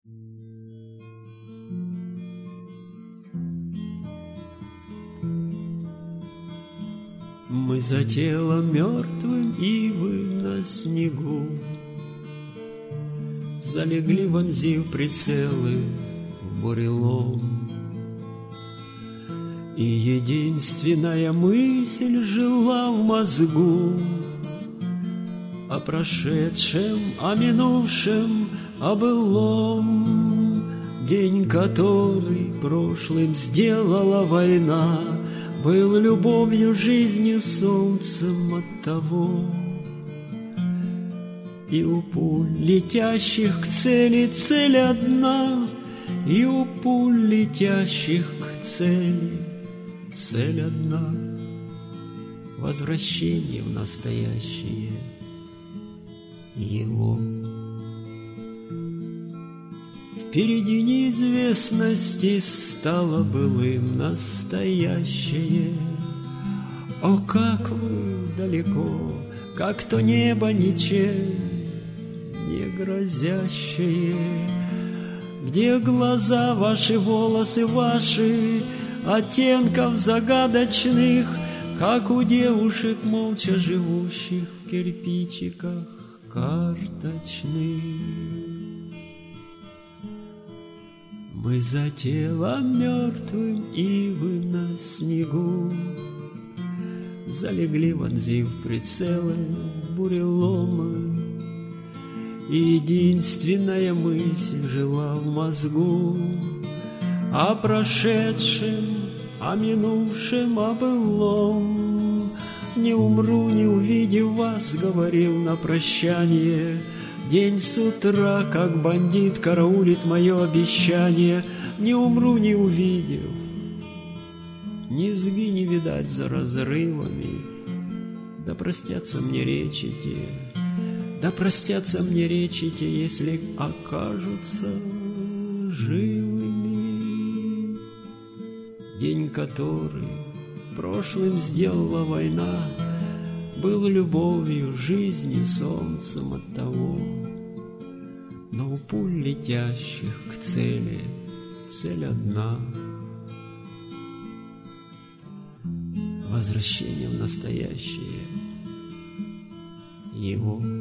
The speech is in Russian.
Мы за телом мертвым ивы на снегу залегли, вонзив прицелы в бурелом. И единственная мысль жила в мозгу о прошедшем, о минувшем, о былом. День, который прошлым сделала война, был любовью, жизнью, солнцем от того. И у пуль, летящих к цели, цель одна, и у пуль, летящих к цели, цель одна — возвращение в настоящее его. Впереди неизвестности стало былым настоящее. О, как вы далеко, как то небо ничем не грозящее, где глаза ваши, волосы ваши, оттенков загадочных, как у девушек, молча живущих в кирпичиках карточных. Мы за телом мертвым ивы на снегу залегли, вонзив прицелы буреломы. И единственная мысль жила в мозгу о прошедшем, о минувшем, о былом. Не умру, не увидев вас, говорил на прощание. День с утра, как бандит, караулит мое обещание. Не умру, не увидев, низги не видать за разрывами. Да простятся мне речи те, да простятся мне речи те, если окажутся живыми. День, который прошлым сделала война, был любовью, жизнью, солнцем от того. Но у пуль, летящих к цели, цель одна — возвращение в настоящее его.